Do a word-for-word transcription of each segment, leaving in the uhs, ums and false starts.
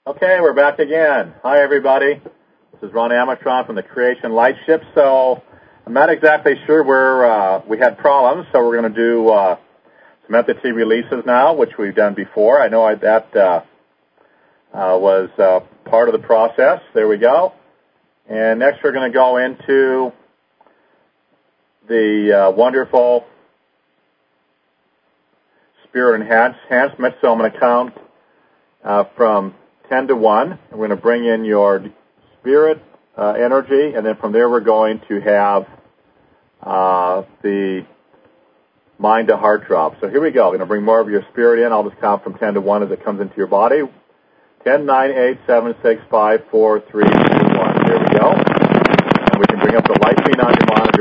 Okay, we're back again. Hi, everybody. This is Ron Amatron from the Creation Lightship. So I'm not exactly sure where uh, we had problems, so we're going to do uh, some entity releases now, which we've done before. I know I, that uh, uh, was uh, part of the process. There we go. And next we're going to go into the uh, wonderful spirit enhancement. So I'm going to count uh, from ten to one. We're going to bring in your spirit uh, energy, and then from there we're going to have uh, the mind to heart drop. So here we go. I'm going to bring more of your spirit in. I'll just count from ten to one as it comes into your body. ten, nine, eight, seven, six, five, four, three, two, one. Here we go. And we can bring up the light beam on your monitor.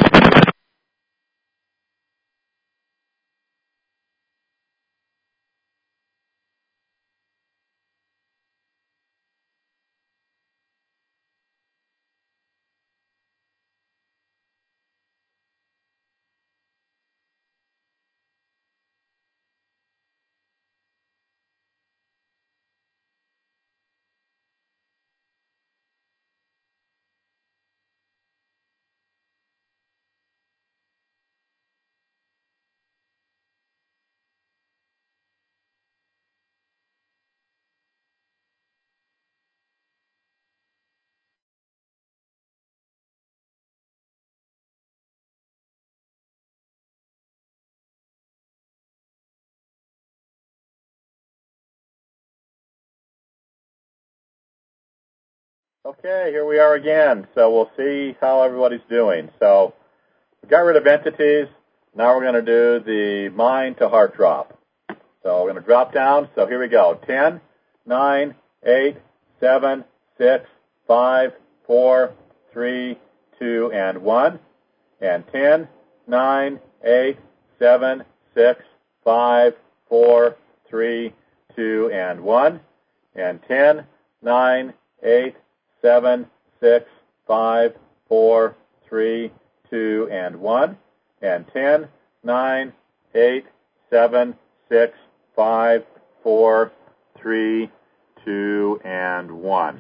Okay, here we are again. So we'll see how everybody's doing. So we got rid of entities. Now we're going to do the mind to heart drop. So we're going to drop down. So here we go. ten, nine, eight, seven, six, five, four, three, two, and one. And ten, nine, eight, seven, six, five, four, three, two, and one. And ten, nine, eight, seven, six, five, four, three, two, and one. And ten, nine, eight, seven, six, five, four, three, two, and one.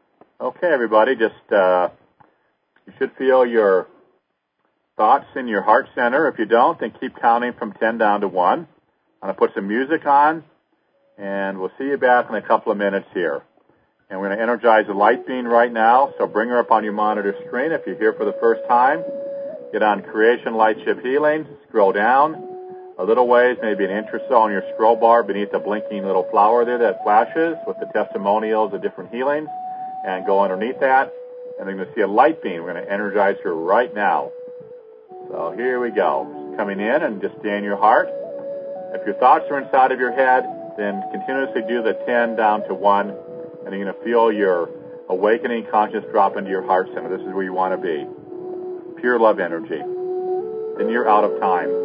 Okay, everybody, just uh, you should feel your thoughts in your heart center. If you don't, then keep counting from ten down to one. I'm going to put some music on, and we'll see you back in a couple of minutes here. And we're going to energize the light beam right now, so bring her up on your monitor screen. If you're here for the first time, get on Creation Lightship Healing, scroll down a little ways, maybe an inch or so on your scroll bar beneath the blinking little flower there that flashes with the testimonials of different healings, and go underneath that, and then you're going to see a light beam. We're going to energize her right now. So here we go. Coming in, and just stay in your heart. If your thoughts are inside of your head, then continuously do the ten down to one, and you're going to feel your awakening consciousness drop into your heart center. This is where you want to be. Pure love energy. Then you're out of time.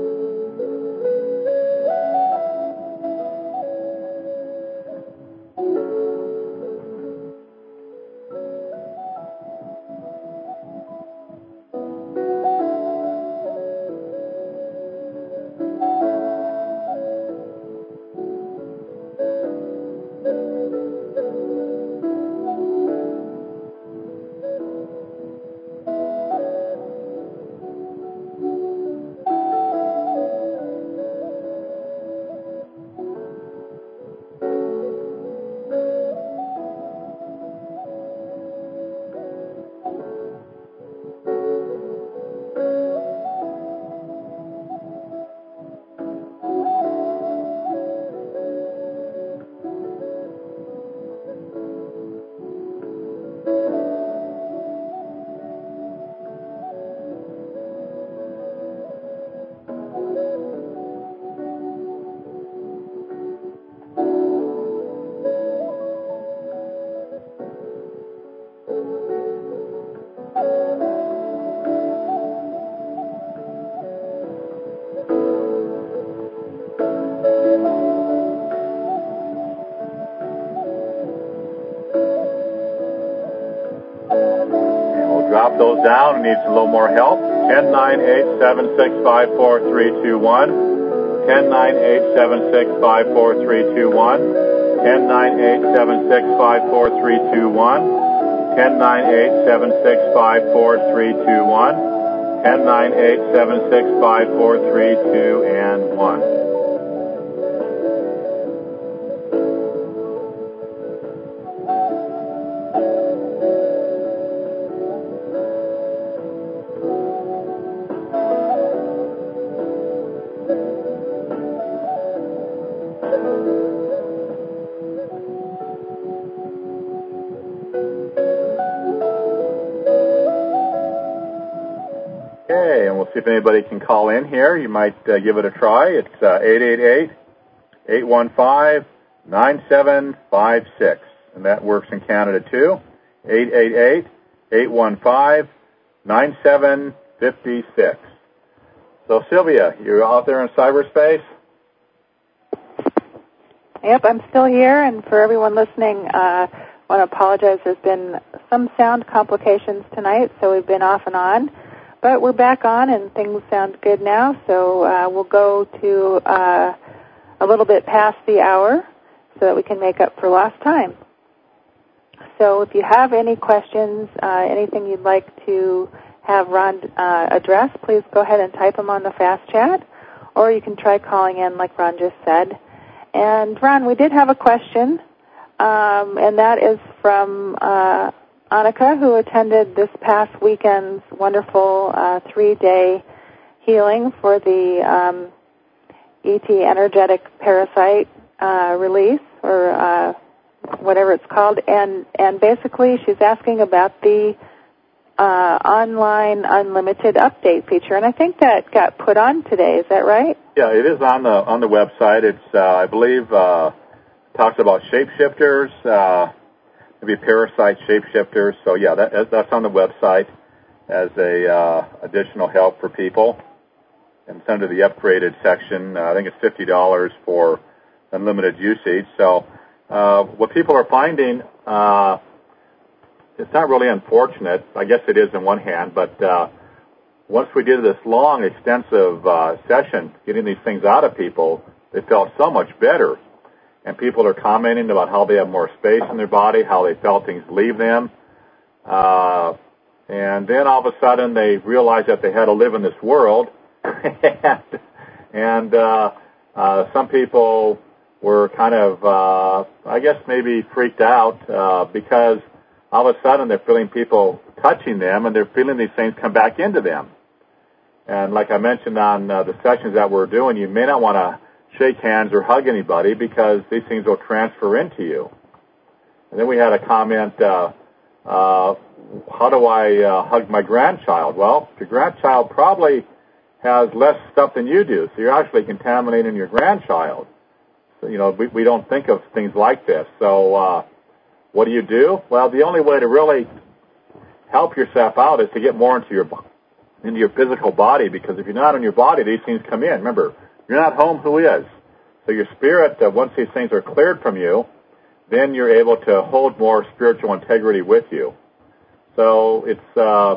Drop those down. It needs a little more help. ten, nine, eight, seven, six, five, four, three, two, one. ten, nine, eight, seven, six, five, four, three, two, one. ten nine eight seven six five four three two one, ten nine eight seven six five four three two one, ten nine eight seven six five four three two and one. Okay, and we'll see if anybody can call in here. You might uh, give it a try. It's uh, eight eight eight, eight one five, nine seven five six, and that works in Canada too. eight eight eight, eight one five, nine seven five six. So Sylvia, you're out there in cyberspace? Yep, I'm still here, and for everyone listening, uh, I want to apologize. There's been some sound complications tonight, so we've been off and on. But we're back on, and things sound good now, so uh, we'll go to uh, a little bit past the hour so that we can make up for lost time. So if you have any questions, uh, anything you'd like to have Ron uh, address, please go ahead and type them on the fast chat, or you can try calling in like Ron just said. And Ron, we did have a question, um, and that is from uh, Annika, who attended this past weekend's wonderful uh, three-day healing for the um, E T energetic parasite uh, release, or uh, whatever it's called. And, and basically she's asking about the uh, online unlimited update feature. And I think that got put on today. Is that right? Yeah, it is on the on the website. It's, uh, I believe, uh, talks about shapeshifters, uh, maybe parasite shapeshifters. So yeah, that, that's on the website as a uh, additional help for people. And it's under the upgraded section. Uh, I think it's fifty dollars for unlimited usage. So uh, what people are finding, uh, it's not really unfortunate. I guess it is in one hand, but uh, once we did this long, extensive uh, session, getting these things out of people, they felt so much better. And people are commenting about how they have more space in their body, how they felt things leave them. Uh, and then all of a sudden they realized that they had to live in this world. and and uh, uh, some people were kind of, uh, I guess, maybe freaked out uh, because all of a sudden they're feeling people touching them, and they're feeling these things come back into them. And like I mentioned on uh, the sessions that we're doing, you may not want to shake hands or hug anybody because these things will transfer into you. And then we had a comment, uh, uh, how do I uh, hug my grandchild? Well, your grandchild probably has less stuff than you do, so you're actually contaminating your grandchild. So, you know, we, we don't think of things like this. So uh, what do you do? Well, the only way to really help yourself out is to get more into your into your physical body, because if you're not in your body, these things come in. Remember, you're not home, who is? So your spirit, uh, once these things are cleared from you, then you're able to hold more spiritual integrity with you. So it's uh,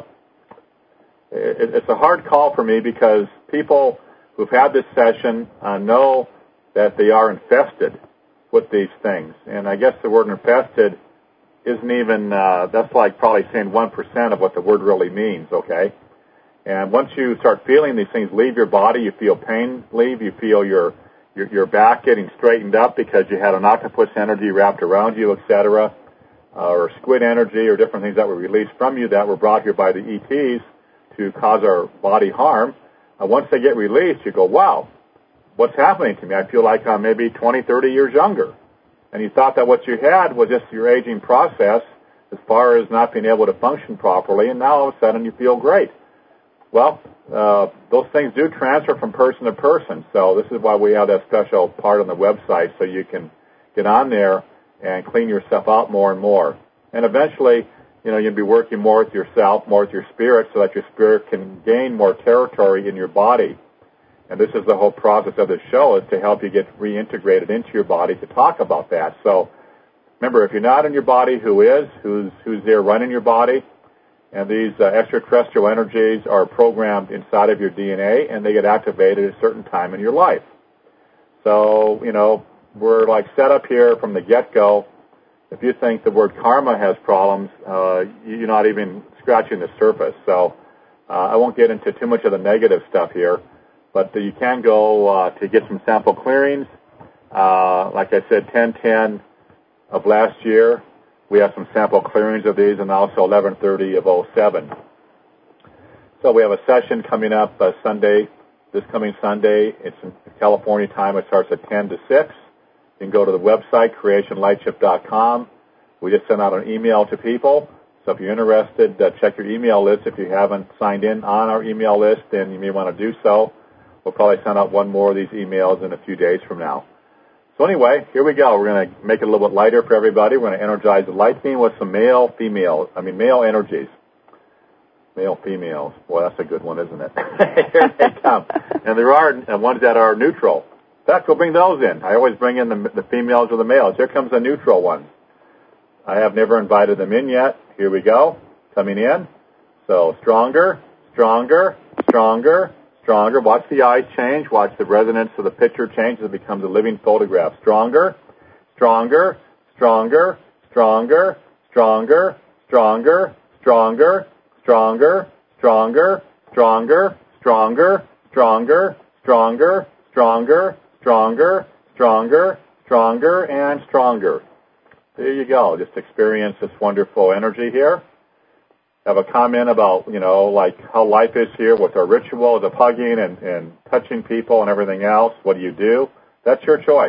it, it's a hard call for me because people who've had this session uh, know that they are infested with these things. And I guess the word infested isn't even, uh, that's like probably saying one percent of what the word really means, okay? And once you start feeling these things leave your body, you feel pain leave, you feel your your, your back getting straightened up because you had an octopus energy wrapped around you, et cetera, uh, or squid energy or different things that were released from you that were brought here by the E Ts to cause our body harm. Uh, once they get released, you go, wow, what's happening to me? I feel like I'm maybe twenty, thirty years younger. And you thought that what you had was just your aging process as far as not being able to function properly, and now all of a sudden you feel great. Well, uh, those things do transfer from person to person, so this is why we have that special part on the website so you can get on there and clean yourself out more and more. And eventually, you know, you'll be working more with yourself, more with your spirit, so that your spirit can gain more territory in your body. And this is the whole process of the show, is to help you get reintegrated into your body to talk about that. So remember, if you're not in your body, who is? Who's, who's there running your body? And these uh, extraterrestrial energies are programmed inside of your D N A, and they get activated at a certain time in your life. So, you know, we're like set up here from the get-go. If you think the word karma has problems, uh, you're not even scratching the surface. So uh, I won't get into too much of the negative stuff here, but you can go uh, to get some sample clearings. Uh, like I said, ten ten of last year, we have some sample clearings of these, and also eleven thirty of oh seven. So we have a session coming up uh, Sunday, this coming Sunday. It's in California time. It starts at ten to six. You can go to the website, creation lightship dot com. We just sent out an email to people. So if you're interested, uh, check your email list. If you haven't signed in on our email list, then you may want to do so. We'll probably send out one more of these emails in a few days from now. So anyway, here we go. We're going to make it a little bit lighter for everybody. We're going to energize the light beam with some male, female, I mean male energies. Male, females. Boy, that's a good one, isn't it? Here they come. And there are ones that are neutral. In fact, we'll bring those in. I always bring in the, the females or the males. Here comes a neutral one. I have never invited them in yet. Here we go. Coming in. So stronger, stronger, stronger, stronger. Watch the eyes change. Watch the resonance of the picture change as it becomes a living photograph. Stronger, stronger, stronger, stronger, stronger, stronger, stronger, stronger, stronger, stronger, stronger, stronger, stronger, stronger, stronger, stronger, stronger, and stronger. There you go. Just experience this wonderful energy here. Have a comment about, you know, like how life is here with our rituals of hugging and, and touching people and everything else. What do you do? That's your choice.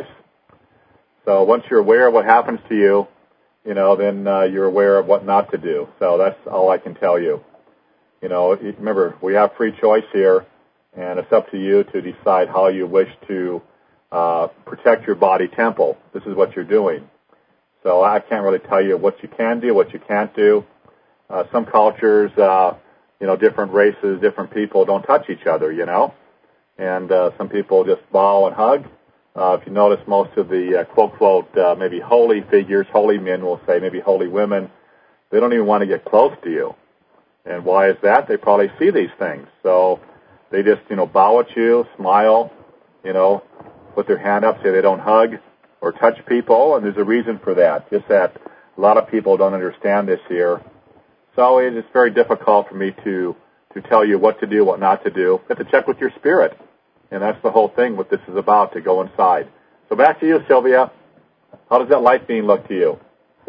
So once you're aware of what happens to you, you know, then uh, you're aware of what not to do. So that's all I can tell you. You know, remember, we have free choice here, and it's up to you to decide how you wish to uh, protect your body temple. This is what you're doing. So I can't really tell you what you can do, what you can't do. Uh, some cultures, uh, you know, different races, different people don't touch each other, you know. And uh, some people just bow and hug. Uh, if you notice, most of the uh, quote-quote uh, maybe holy figures, holy men will say, maybe holy women, they don't even want to get close to you. And why is that? They probably see these things. So they just, you know, bow at you, smile, you know, put their hand up, say they don't hug or touch people, and there's a reason for that. Just that a lot of people don't understand this here. So it is very difficult for me to, to tell you what to do, what not to do. You have to check with your spirit. And that's the whole thing, what this is about, to go inside. So back to you, Sylvia. How does that light beam look to you?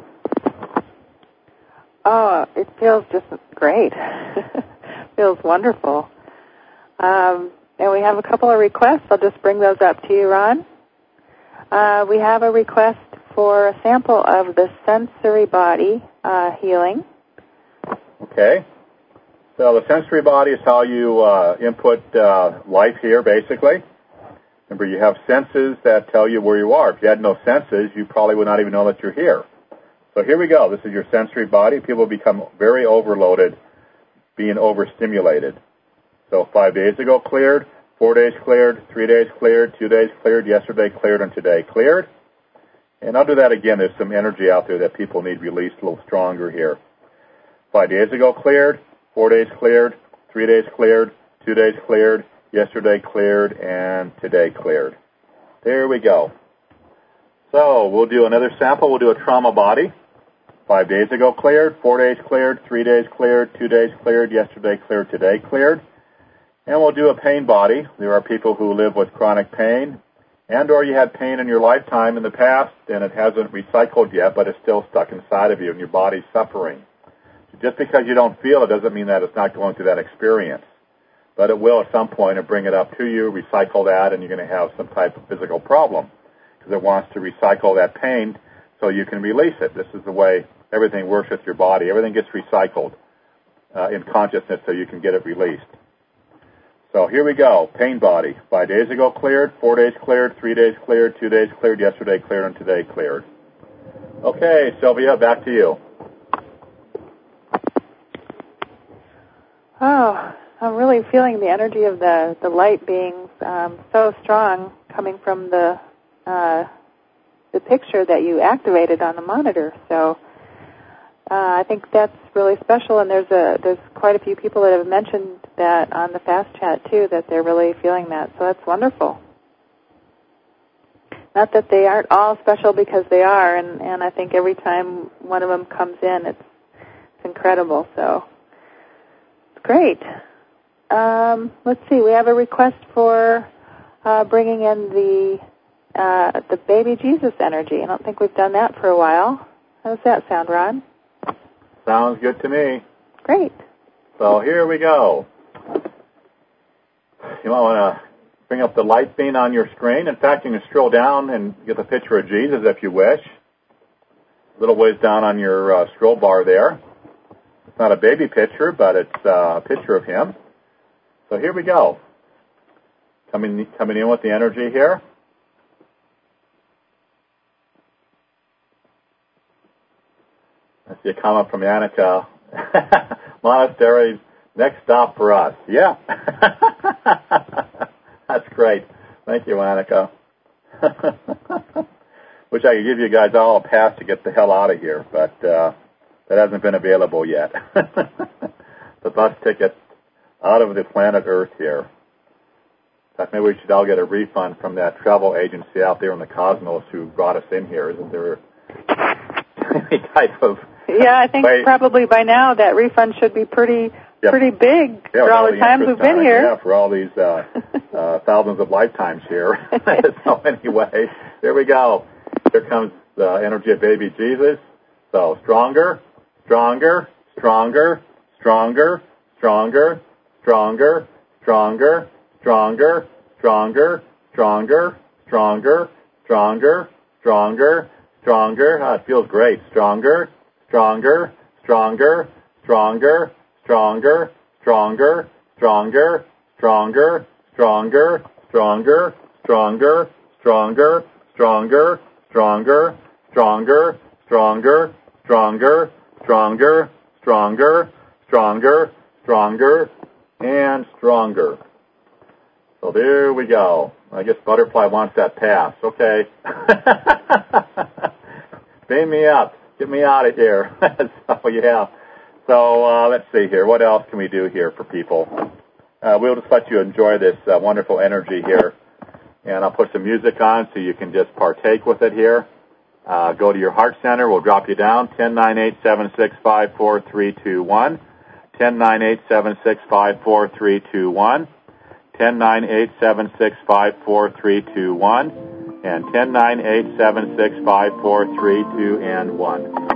Oh, it feels just great. Feels wonderful. Um, and we have a couple of requests. I'll just bring those up to you, Ron. Uh, we have a request for a sample of the sensory body uh, healing. Okay. So the sensory body is how you uh, input uh, life here, basically. Remember, you have senses that tell you where you are. If you had no senses, you probably would not even know that you're here. So here we go. This is your sensory body. People become very overloaded, being overstimulated. So five days ago cleared, four days cleared, three days cleared, two days cleared, yesterday cleared, and today cleared. And I'll do that again. There's some energy out there that people need released a little stronger here. Five days ago cleared, four days cleared, three days cleared, two days cleared, yesterday cleared, and today cleared. There we go. So we'll do another sample. We'll do a trauma body. Five days ago cleared, four days cleared, three days cleared, two days cleared, yesterday cleared, today cleared. And we'll do a pain body. There are people who live with chronic pain, and or you had pain in your lifetime in the past, and it hasn't recycled yet, but it's still stuck inside of you, and your body's suffering. Just because you don't feel it doesn't mean that it's not going through that experience. But it will at some point and bring it up to you, recycle that, and you're going to have some type of physical problem because it wants to recycle that pain so you can release it. This is the way everything works with your body. Everything gets recycled uh, in consciousness so you can get it released. So here we go. Pain body. Five days ago cleared, four days cleared, three days cleared, two days cleared, yesterday cleared, and today cleared. Okay, Sylvia, back to you. Oh, I'm really feeling the energy of the, the light being um, so strong coming from the uh, the picture that you activated on the monitor. So uh, I think that's really special, and there's a there's quite a few people that have mentioned that on the Fast Chat too, that they're really feeling that. So that's wonderful. not that they aren't all special, because they are, and, and I think every time one of them comes in, it's, it's incredible. So it's great. Um, let's see. We have a request for uh, bringing in the uh, the baby Jesus energy. I don't think we've done that for a while. How does that sound, Ron? Sounds good to me. Great. So here we go. You might want to bring up the light beam on your screen. In fact, you can scroll down and get the picture of Jesus if you wish. A little ways down on your uh, scroll bar there. It's not a baby picture, but it's uh, a picture of him. So here we go. Coming, coming in with the energy here. I see a comment from Annika. Monasteries, next stop for us. Yeah. That's great. Thank you, Annika. Wish I could give you guys all a pass to get the hell out of here, but uh, that hasn't been available yet. The bus ticket out of the planet Earth here. In fact, maybe we should all get a refund from that travel agency out there in the cosmos who brought us in here. Isn't there any type of... Yeah, I think way. probably by now that refund should be pretty yep. pretty big yeah, for all the, the times we've been here. Yeah, for all these uh, uh, thousands of lifetimes here. So anyway, here we go. Here comes the energy of baby Jesus. So stronger, stronger, stronger, stronger, stronger, stronger, stronger, stronger, stronger, stronger, stronger, stronger, stronger, stronger. Ah, it feels great. Stronger. Stronger, stronger, stronger, stronger, stronger, stronger, stronger, stronger, stronger, stronger, stronger, stronger, stronger, stronger, stronger, stronger, stronger, stronger, stronger, stronger, and stronger. So there we go. I guess Butterfly wants that pass. Okay. Beam me up. Get me out of here. So, yeah. So, uh, let's see here. What else can we do here for people? Uh, we'll just let you enjoy this uh, wonderful energy here. And I'll put some music on so you can just partake with it here. Uh, go to your heart center. We'll drop you down. ten nine eight seven six five four three two one. ten nine eight seven six five four three two one. ten nine eight seven six five four three two one. And ten nine eight seven six five four three two and one.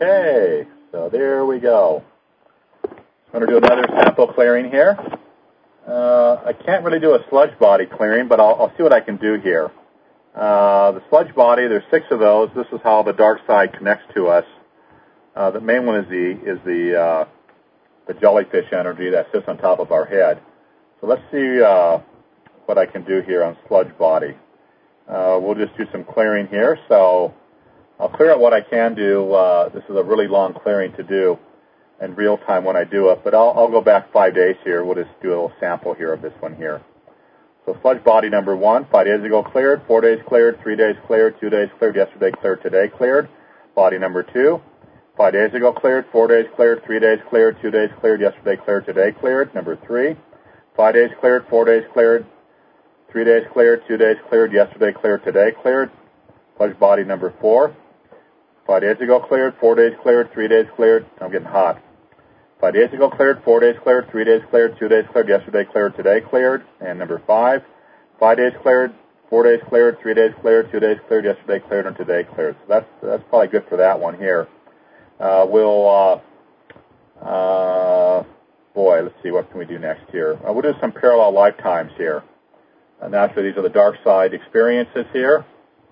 Okay, so there we go. I'm going to do another sample clearing here. Uh, I can't really do a sludge body clearing, but I'll, I'll see what I can do here. Uh, the sludge body, there's six of those. This is how the dark side connects to us. Uh, the main one is the is the uh, the jellyfish energy that sits on top of our head. So let's see uh, what I can do here on sludge body. Uh, we'll just do some clearing here. So I'll clear out what I can do. Uh, this is a really long clearing to do in real time when I do it, but I'll, I'll go back five days here. We'll just do a little sample here of this one here. So sludge body number one, five days ago cleared, four days cleared, three days cleared, two days cleared, yesterday cleared, today cleared. Body number two, five days ago cleared, four days cleared, three days cleared, two days cleared, yesterday cleared, today cleared. Number three, five days cleared, four days cleared, three days cleared, two days cleared, yesterday cleared, today cleared. Sludge body number four, five days ago cleared, four days cleared, three days cleared. I'm getting hot. Five days ago cleared, four days cleared, three days cleared, two days cleared, yesterday cleared, today cleared. And number five, five days cleared, four days cleared, three days cleared, two days cleared, yesterday cleared, and today cleared. So that's that's probably good for that one here. Uh, we'll, uh, uh, boy, let's see, what can we do next here? Uh, we'll do some parallel lifetimes here. And naturally, these are the dark side experiences here.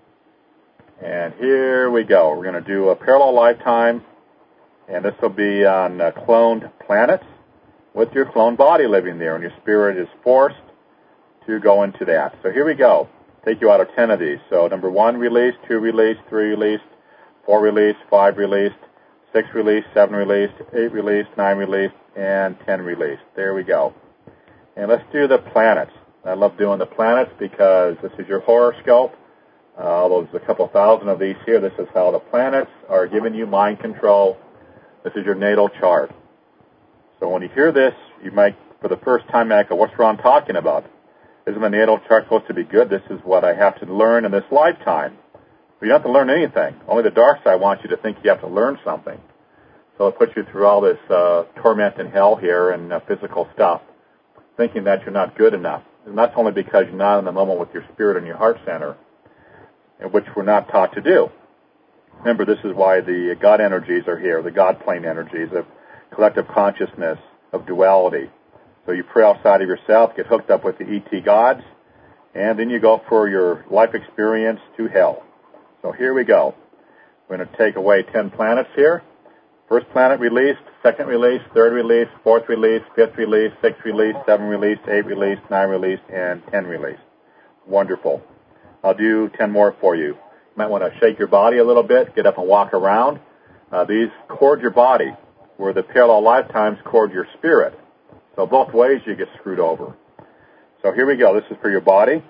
And here we go. We're going to do a parallel lifetime. And this will be on uh, cloned planets with your cloned body living there, and your spirit is forced to go into that. So here we go. Take you out of ten of these. So number one released, two released, three released, four released, five released, six released, seven released, eight released, nine released, and ten released. There we go. And let's do the planets. I love doing the planets because this is your horoscope. Uh, although there's a couple thousand of these here, this is how the planets are giving you mind control. This is your natal chart. So when you hear this, you might, for the first time, go, what's Ron talking about? Isn't my natal chart supposed to be good? This is what I have to learn in this lifetime. But you don't have to learn anything. Only the dark side wants you to think you have to learn something. So it puts you through all this uh, torment and hell here and uh, physical stuff, thinking that you're not good enough. And that's only because you're not in the moment with your spirit and your heart center, which we're not taught to do. Remember, this is why the God energies are here, the God plane energies of collective consciousness, of duality. So you pray outside of yourself, get hooked up with the E T gods, and then you go for your life experience to hell. So here we go. We're going to take away ten planets here. First planet released, second release, third release, fourth release, fifth release, sixth release, seven release, eight release, nine release, and ten release. Wonderful. I'll do ten more for you. You might want to shake your body a little bit, get up and walk around. Uh, these cord your body, where the parallel lifetimes cord your spirit. So both ways you get screwed over. So here we go. This is for your body.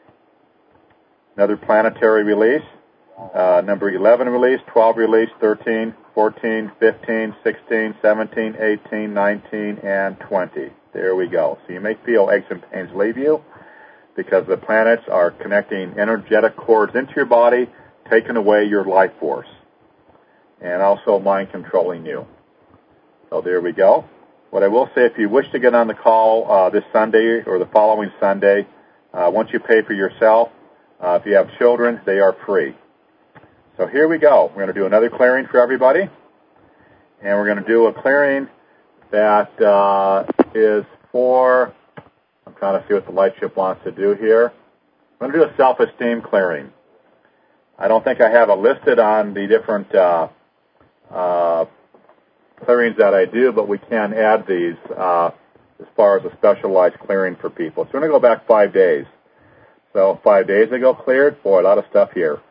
Another planetary release. Uh, number eleven release, twelve release, thirteen, fourteen, fifteen, sixteen, seventeen, eighteen, nineteen, and twenty. There we go. So you may feel aches and pains leave you, because the planets are connecting energetic cords into your body, taking away your life force, and also mind controlling you. So there we go. What I will say, if you wish to get on the call uh, this Sunday or the following Sunday, uh, once you pay for yourself, uh, if you have children, they are free. So here we go. We're going to do another clearing for everybody, and we're going to do a clearing that uh, is for... I'm trying to see what the light ship wants to do here. I'm going to do a self-esteem clearing. I don't think I have it listed on the different uh, uh, clearings that I do, but we can add these uh, as far as a specialized clearing for people. So we're going to go back five days. So five days ago cleared. Boy, a lot of stuff here.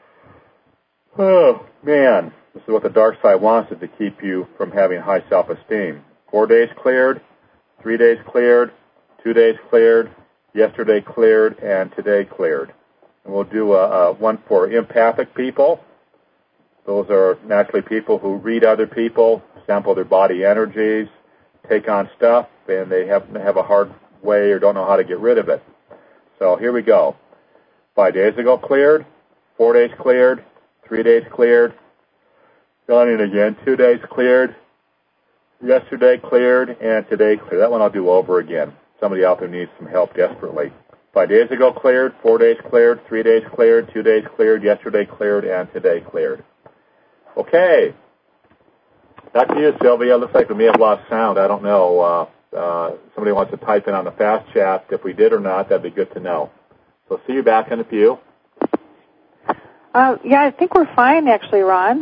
Oh, man. This is what the dark side wants, is to keep you from having high self-esteem. Four days cleared. Three days cleared. Two days cleared, yesterday cleared, and today cleared. And we'll do a, a one for empathic people. Those are naturally people who read other people, sample their body energies, take on stuff, and they have, have a hard way or don't know how to get rid of it. So here we go. Five days ago cleared, four days cleared, three days cleared, gone in again, two days cleared, yesterday cleared, and today cleared. That one I'll do over again. Somebody out there needs some help desperately. Five days ago cleared, four days cleared, three days cleared, two days cleared, yesterday cleared, and today cleared. Okay, Back to you, Sylvia. Looks like we may have lost sound. I don't know. Uh, uh, somebody wants to type in on the fast chat. If we did or not, that'd be good to know. So see you back in a few. Uh, yeah, I think we're fine, actually, Ron.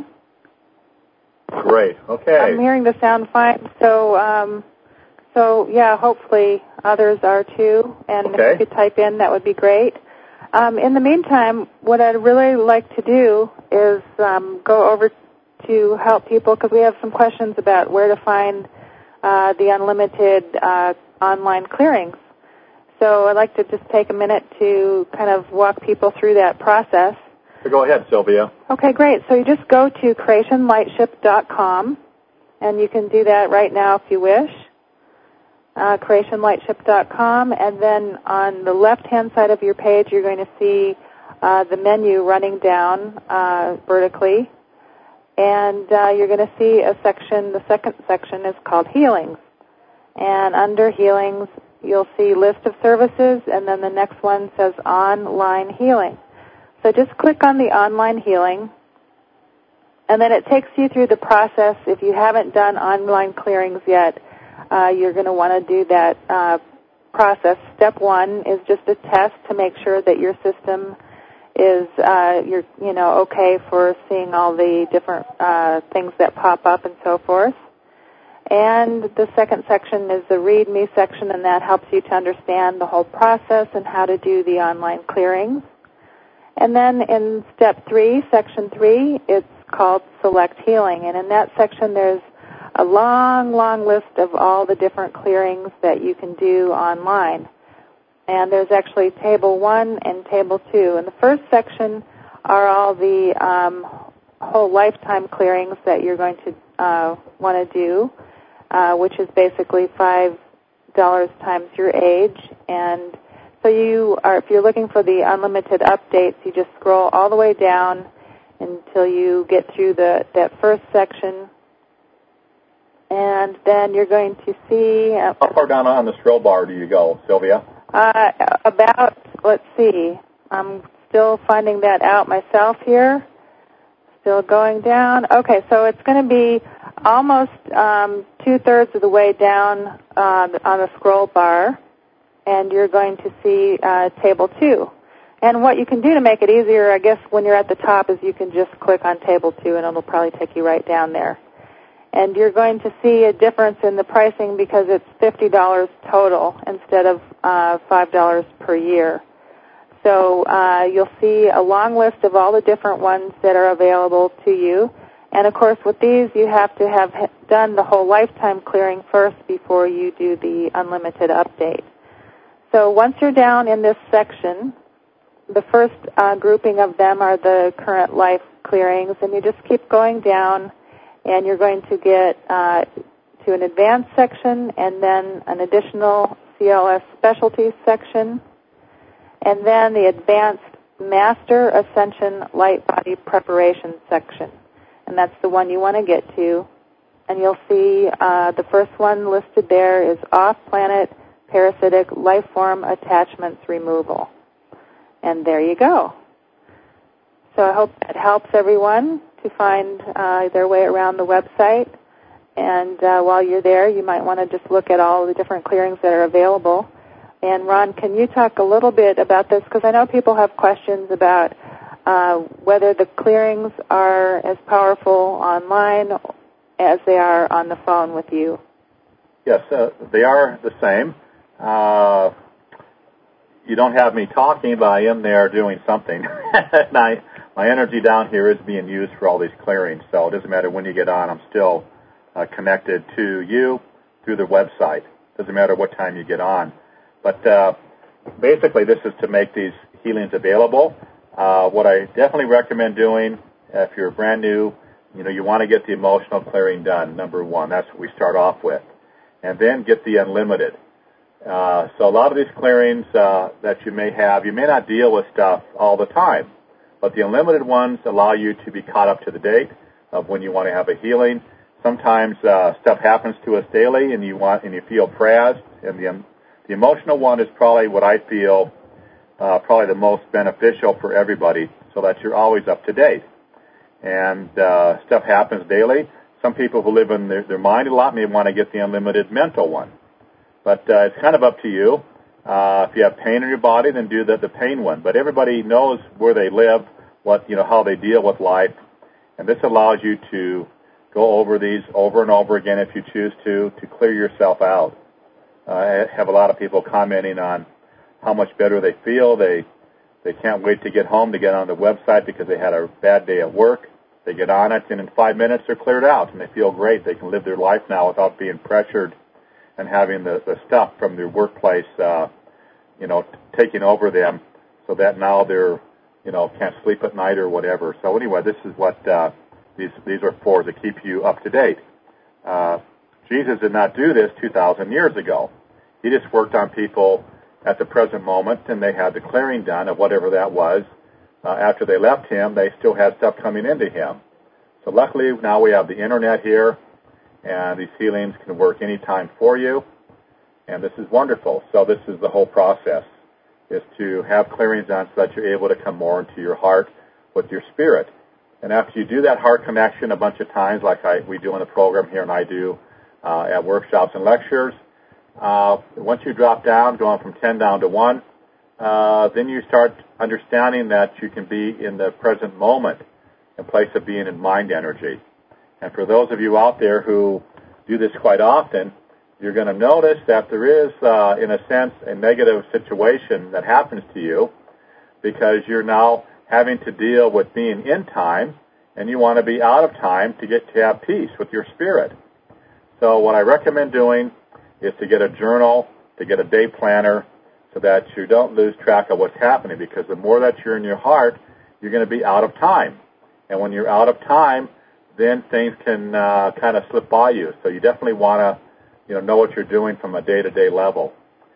Great. Okay. I'm hearing the sound fine. So, um, so yeah, hopefully others are too. And okay. if you could type in, that would be great. Um, in the meantime, what I'd really like to do is um, go over to help people, because we have some questions about where to find uh, the unlimited uh, online clearings. So I'd like to just take a minute to kind of walk people through that process. So go ahead, Sylvia. Okay, great. So you just go to creation lightship dot com, and you can do that right now if you wish. Uh, creation lightship dot com, and then on the left-hand side of your page, you're going to see uh, the menu running down uh, vertically. And uh, you're going to see a section, the second section is called Healings. And under Healings, you'll see List of Services, and then the next one says Online Healing. So just click on the Online Healing, and then it takes you through the process. If you haven't done online clearings yet, uh, you're going to want to do that uh, process. Step one is just a test to make sure that your system is uh, you're you know okay for seeing all the different uh, things that pop up and so forth. And the second section is the Read Me section, and that helps you to understand the whole process and how to do the online clearings. And then in step three, section three, it's called Select Healing, and in that section there's a long, long list of all the different clearings that you can do online. And there's actually table one and table two. In the first section are all the um, whole lifetime clearings that you're going to uh, want to do, uh, which is basically five dollars times your age. And so you are, if you're looking for the unlimited updates, you just scroll all the way down until you get through the that first section. And then you're going to see... Uh, How far down on the scroll bar do you go, Sylvia? Uh, about, let's see, I'm still finding that out myself here. Still going down. Okay, so it's going to be almost um, two-thirds of the way down uh, on the scroll bar, and you're going to see uh, table two. And what you can do to make it easier, I guess, when you're at the top is you can just click on table two, and it'll probably take you right down there. And you're going to see a difference in the pricing because it's fifty dollars total instead of uh, five dollars per year. So uh, you'll see a long list of all the different ones that are available to you. And, of course, with these, you have to have done the whole lifetime clearing first before you do the unlimited update. So once you're down in this section, the first uh, grouping of them are the current life clearings, and you just keep going down. And you're going to get uh, to an advanced section and then an additional C L S specialties section, and then the advanced master ascension light body preparation section. And that's the one you want to get to. And you'll see uh, the first one listed there is off-planet parasitic life form attachments removal. And there you go. So I hope that helps everyone to find uh, their way around the website. And uh, while you're there, you might want to just look at all the different clearings that are available. And Ron, can you talk a little bit about this? Because I know people have questions about uh, whether the clearings are as powerful online as they are on the phone with you. Yes, uh, they are the same. Uh, you don't have me talking, but I am there doing something. and I, my energy down here is being used for all these clearings, so it doesn't matter when you get on. I'm still uh, connected to you through the website. It doesn't matter what time you get on. But uh, basically, this is to make these healings available. Uh, what I definitely recommend doing, uh, if you're brand new, you know, you want to get the emotional clearing done, number one. That's what we start off with. And then get the unlimited. Uh, so a lot of these clearings uh, that you may have, you may not deal with stuff all the time, but the unlimited ones allow you to be caught up to the date of when you want to have a healing. Sometimes uh, stuff happens to us daily, and you want and you feel praised. And the um, the emotional one is probably what I feel uh, probably the most beneficial for everybody, so that you're always up to date. And uh, stuff happens daily. some people who live in their, their mind a lot may want to get the unlimited mental one. But uh, it's kind of up to you. Uh, if you have pain in your body, then do the, the pain one. But everybody knows where they live, what you know, how they deal with life, and this allows you to go over these over and over again if you choose to, to clear yourself out. Uh, I have a lot of people commenting on how much better they feel. They they can't wait to get home to get on the website because they had a bad day at work. They get on it, and in five minutes they're cleared out, and they feel great. They can live their life now without being pressured and having the, the stuff from their workplace, uh, you know, t- taking over them, so that now they're, you know, can't sleep at night or whatever. So anyway, this is what uh, these these are for, to keep you up to date. Uh, Jesus did not do this two thousand years ago. He just worked on people at the present moment, and they had the clearing done of whatever that was. Uh, after they left him, they still had stuff coming into him. So luckily, now we have the internet here, and these healings can work anytime for you, and this is wonderful. So this is the whole process, is to have clearings done so that you're able to come more into your heart with your spirit. And after you do that heart connection a bunch of times, like I, we do in the program here and I do uh, at workshops and lectures, uh, once you drop down, going from ten down to one, uh, then you start understanding that you can be in the present moment in place of being in mind energy. And for those of you out there who do this quite often, you're going to notice that there is, uh, in a sense, a negative situation that happens to you because you're now having to deal with being in time, and you want to be out of time to get to have peace with your spirit. So what I recommend doing is to get a journal, to get a day planner, so that you don't lose track of what's happening, because the more that you're in your heart, you're going to be out of time. And when you're out of time, then things can uh, kind of slip by you. So you definitely want to, you know, know what you're doing from a day-to-day level.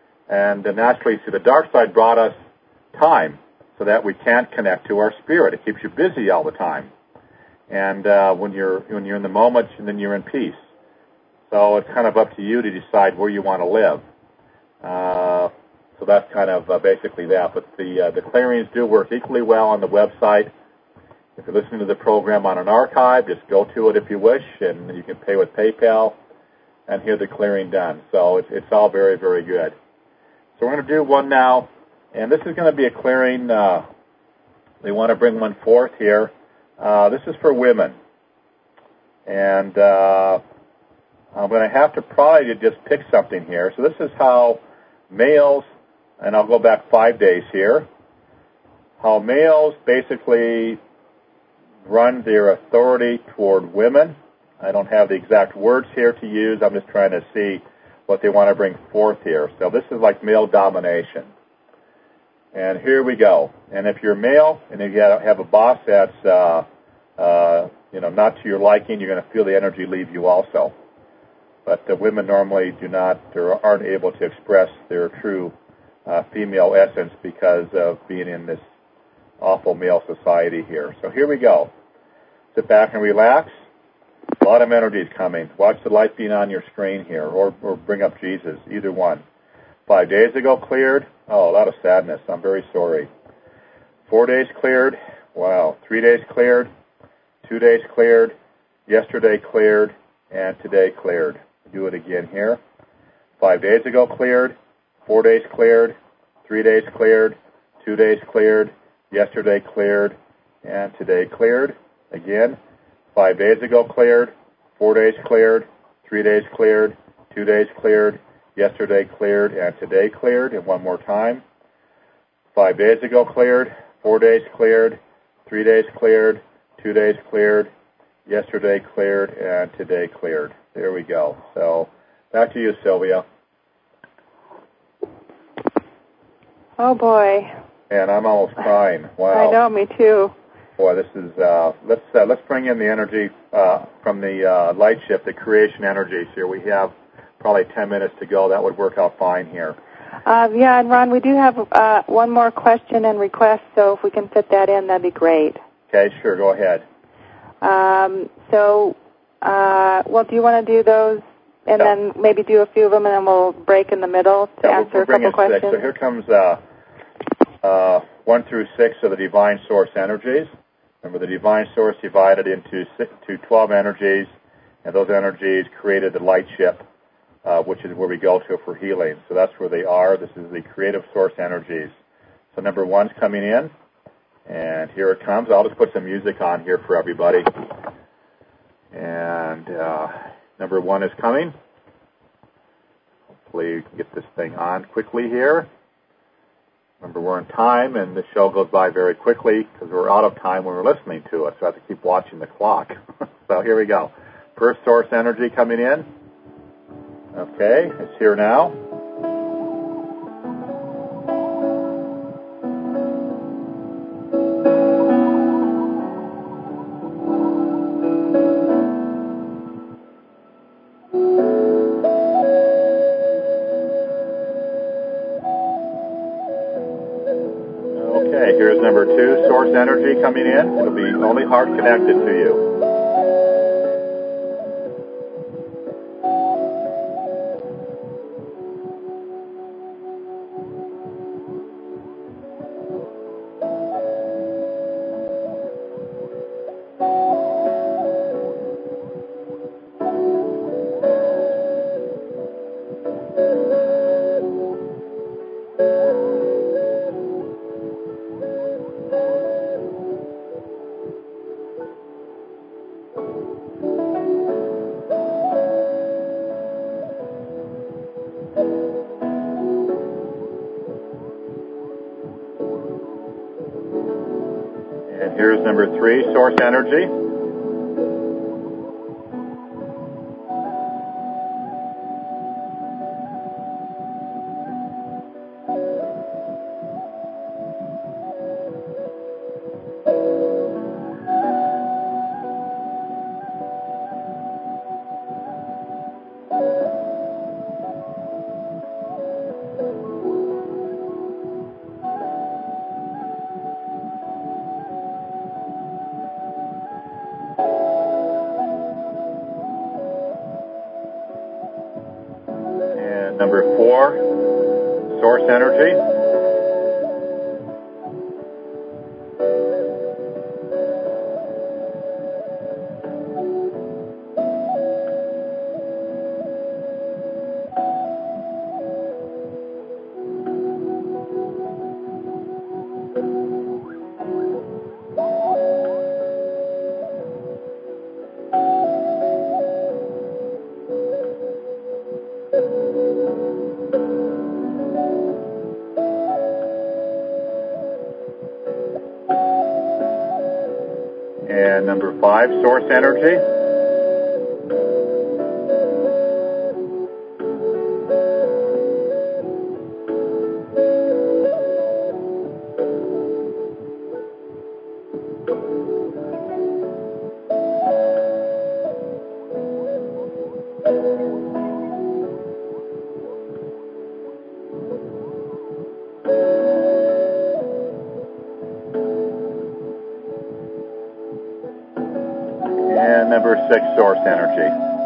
And uh, naturally, see, the dark side brought us time so that we can't connect to our spirit. It keeps you busy all the time. And uh, when you're when you're in the moment, then you're in peace. So it's kind of up to you to decide where you want to live. Uh, so that's kind of uh, basically that. But the uh, the clearings do work equally well on the website. If you're listening to the program on an archive, just go to it if you wish, and you can pay with PayPal and hear the clearing done. So it's, it's all very, very good. So we're going to do one now, and this is going to be a clearing. Uh, we want to bring one forth here. Uh, this is for women. And uh, I'm going to have to probably just pick something here. So this is how males, and I'll go back five days here, how males basically run their authority toward women. I don't have the exact words here to use. I'm just trying to see what they want to bring forth here. So this is like male domination. And here we go. And if you're male and if you have a boss that's uh, uh, you know, not to your liking, you're going to feel the energy leave you also. But the women normally do not or aren't able to express their true uh, female essence because of being in this awful male society here. So here we go. Sit back and relax. A lot of energy is coming. Watch the light beam on your screen here, or, or bring up Jesus, either one. Five days ago cleared. Oh, a lot of sadness. I'm very sorry. Four days cleared. Wow. Three days cleared. Two days cleared. Yesterday cleared. And today cleared. Do it again here. Five days ago cleared. Four days cleared. Three days cleared. Two days cleared. Yesterday cleared. And today cleared. Again. Five days ago cleared. Four days cleared. Three days cleared. Two days cleared. Yesterday cleared. And today cleared. And one more time. Five days ago cleared. Four days cleared. Three days cleared. Two days cleared. Yesterday cleared. And today cleared. There we go. So back to you, Sylvia. Oh, boy. And I'm almost crying. Wow. I know, me too. Boy, this is, uh, let's uh, let's bring in the energy uh, from the uh, light shift, the creation energies here. We have probably ten minutes to go. That would work out fine here. Uh, yeah, and Ron, we do have uh, one more question and request, so if we can fit that in, that'd be great. Okay, sure, go ahead. Um, so, uh, well, do you want to do those and yeah. then maybe do a few of them, and then we'll break in the middle to yeah, answer we'll, we'll a couple questions? Six. So here comes uh, uh, one through six of the divine source energies. Remember, the divine source divided into six, to twelve energies, and those energies created the light ship, uh, which is where we go to for healing. So that's where they are. This is the creative source energies. So number one's coming in, and here it comes. I'll just put some music on here for everybody. And uh, number one is coming. Hopefully you can get this thing on quickly here. Remember, we're in time, and the show goes by very quickly because we're out of time when we're listening to it, so I have to keep watching the clock. So here we go. First source energy coming in. Okay, it's here now. Okay, here's number two, source energy coming in. It'll be only heart connected to you. And here's number three, source energy. And number four, source energy. And number five, source energy. And number six, source energy.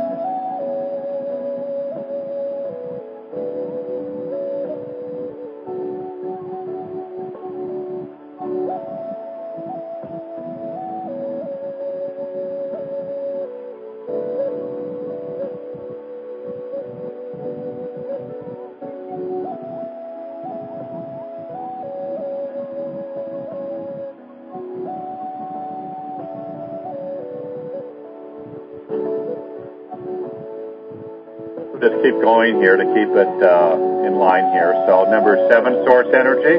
We'll just keep going here to keep it uh, in line here. So number seven, source energy.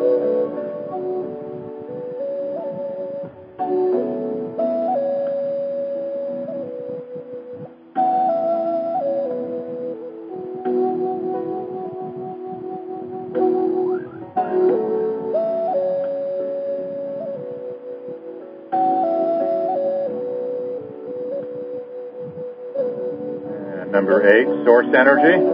And number eight, source energy.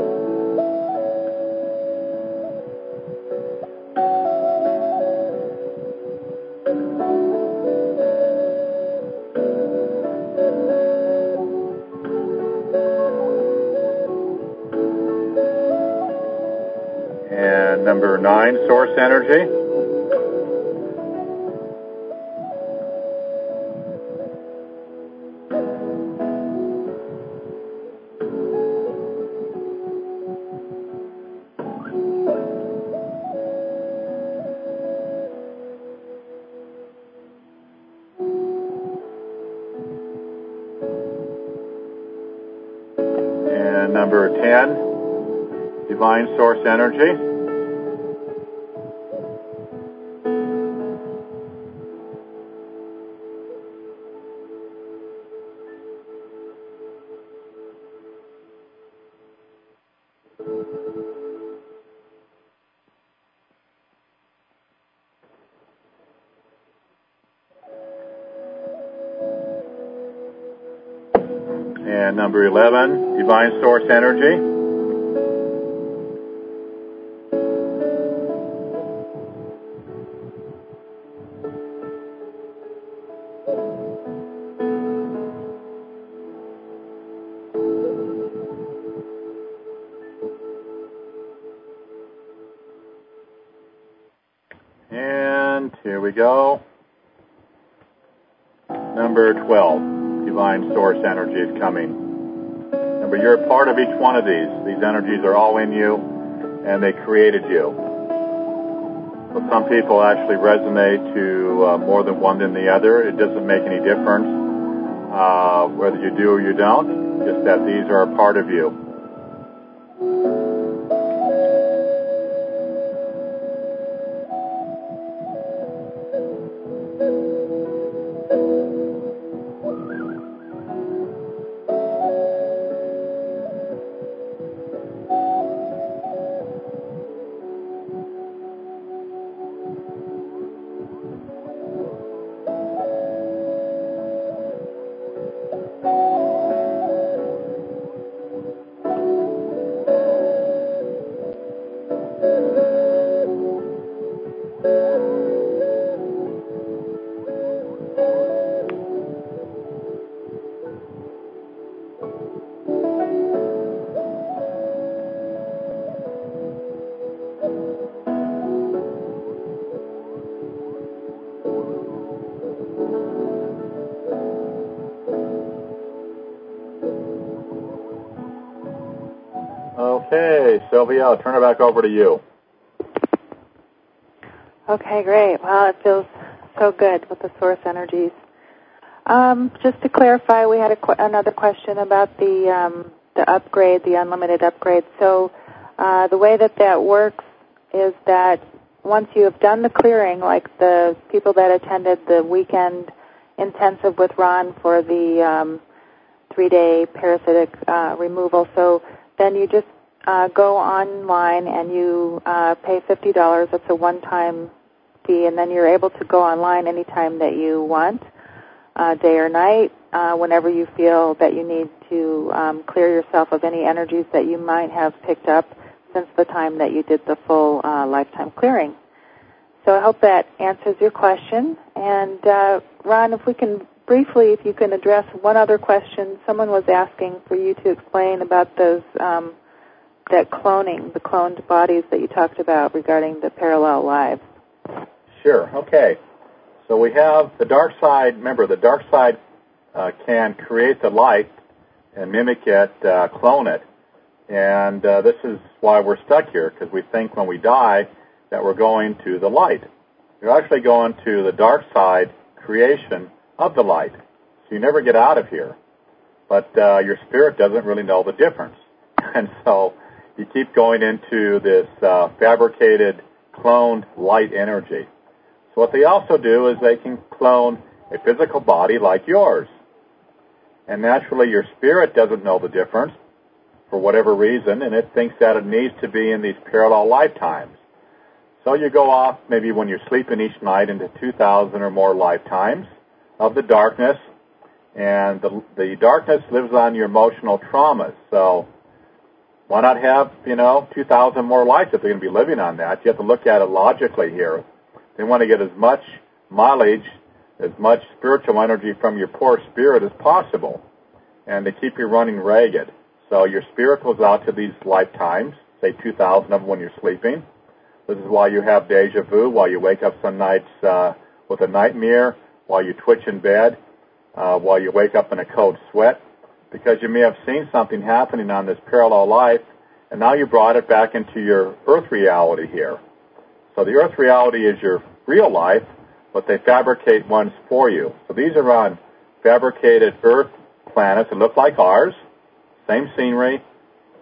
And number nine, source energy. number ten, divine source energy. And number eleven, divine source energy. And here we go. Number twelve, divine source energy is coming. Remember, you're a part of each one of these. These energies are all in you, and they created you. So some people actually resonate to uh, more than one than the other. It doesn't make any difference uh, whether you do or you don't, just that these are a part of you. Okay, Sylvia, I'll turn it back over to you. Okay, great. Well, it feels so good with the source energies. Um, just to clarify, we had a qu- another question about the um, the upgrade, the unlimited upgrade. So uh, the way that that works is that once you have done the clearing, like the people that attended the weekend intensive with Ron for the um, three-day parasitic uh, removal, so then you just uh, go online and you uh, pay fifty dollars. It's a one-time fee, and then you're able to go online anytime that you want, uh, day or night, uh, whenever you feel that you need to um, clear yourself of any energies that you might have picked up since the time that you did the full uh, lifetime clearing. So I hope that answers your question. And uh, Ron, if we can briefly, if you can address one other question. Someone was asking for you to explain about those, um, that cloning, the cloned bodies that you talked about regarding the parallel lives. Sure, okay. So we have the dark side. Remember, the dark side uh, can create the light and mimic it, uh, clone it. And uh, this is why we're stuck here, because we think when we die that we're going to the light. You're actually going to the dark side creation of the light. So you never get out of here. But uh, your spirit doesn't really know the difference. And so you keep going into this uh, fabricated, cloned light energy. So what they also do is they can clone a physical body like yours. And naturally your spirit doesn't know the difference for whatever reason, and it thinks that it needs to be in these parallel lifetimes. So you go off maybe when you're sleeping each night into two thousand or more lifetimes of the darkness, and the, the darkness lives on your emotional traumas. So why not have, you know, two thousand more lives if they're going to be living on that? You have to look at it logically here. They want to get as much mileage, as much spiritual energy from your poor spirit as possible, and to keep you running ragged. So your spirit goes out to these lifetimes, say two thousand of them when you're sleeping. This is why you have deja vu, while you wake up some nights uh, with a nightmare, while you twitch in bed, uh, while you wake up in a cold sweat, because you may have seen something happening on this parallel life, and now you brought it back into your earth reality here. So the earth reality is your real life, but they fabricate ones for you. So these are on fabricated earth planets that look like ours, same scenery,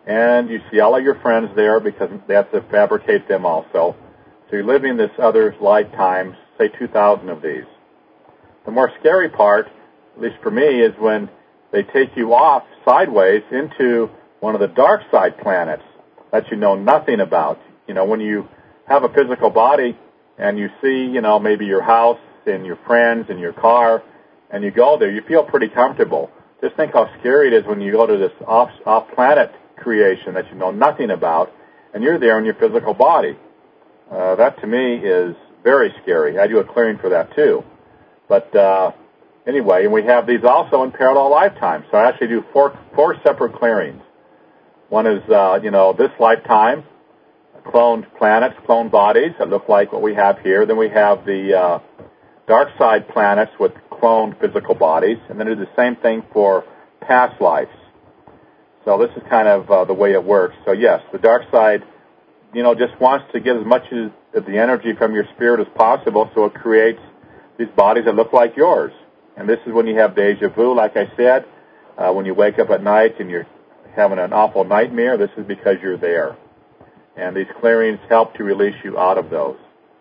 and you see all of your friends there because they have to fabricate them also. So you're living this other lifetime, say two thousand of these. The more scary part, at least for me, is when they take you off sideways into one of the dark side planets that you know nothing about. You know, when you have a physical body and you see, you know, maybe your house and your friends and your car, and you go there, you feel pretty comfortable. Just think how scary it is when you go to this off, off-planet creation that you know nothing about, and you're there in your physical body. Uh, that, to me, is very scary. I do a clearing for that, too. But uh, anyway, and we have these also in parallel lifetimes. So I actually do four, four separate clearings. One is, uh, you know, this lifetime, cloned planets, cloned bodies that look like what we have here. Then we have the uh, dark side planets with cloned physical bodies. And then do the same thing for past lives. So this is kind of uh, the way it works. So yes, the dark side, you know, just wants to get as much of the energy from your spirit as possible, so it creates these bodies that look like yours. And this is when you have deja vu, like I said. Uh, when you wake up at night and you're having an awful nightmare, this is because you're there. And these clearings help to release you out of those.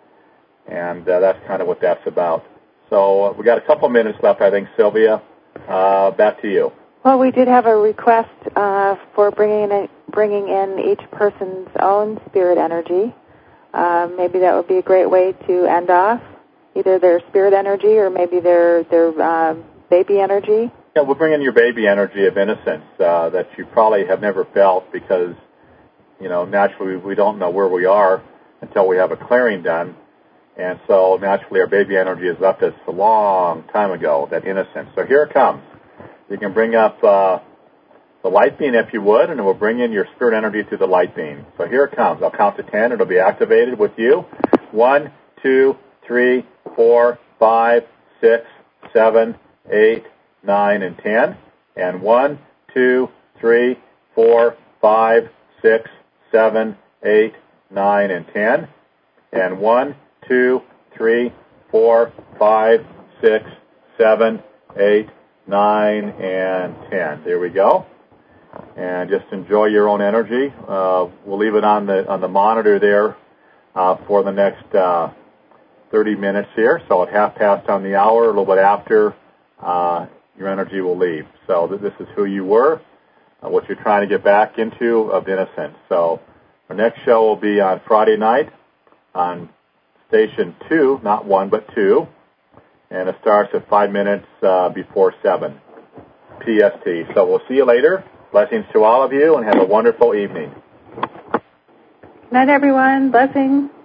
And uh, that's kind of what that's about. So uh, we got a couple minutes left, I think, Sylvia. Uh, back to you. Well, we did have a request uh, for bringing in, bringing in each person's own spirit energy. Uh, maybe that would be a great way to end off, either their spirit energy or maybe their their uh, baby energy. Yeah, we'll bring in your baby energy of innocence uh, that you probably have never felt because, you know, naturally we don't know where we are until we have a clearing done. And so naturally our baby energy has left us a long time ago, that innocence. So here it comes. You can bring up uh, the light beam if you would, and it will bring in your spirit energy through the light beam. So here it comes. I'll count to ten. It'll be activated with you. One, two, three, four, five, six, seven, eight, nine, and ten. And one, two, three, four, five, six, seven, eight, nine, and ten. And one, two, three, four, five, six, seven, eight, nine, and ten. There we go. And just enjoy your own energy. Uh, we'll leave it on the on the monitor there uh, for the next uh, thirty minutes here. So at half past on the hour, a little bit after, uh, your energy will leave. So th- this is who you were, uh, what you're trying to get back into of innocence. So our next show will be on Friday night on station two, not one, but two. And it starts at five minutes uh, before seven P S T. So we'll see you later. Blessings to all of you, and have a wonderful evening. Good night, everyone. Blessings.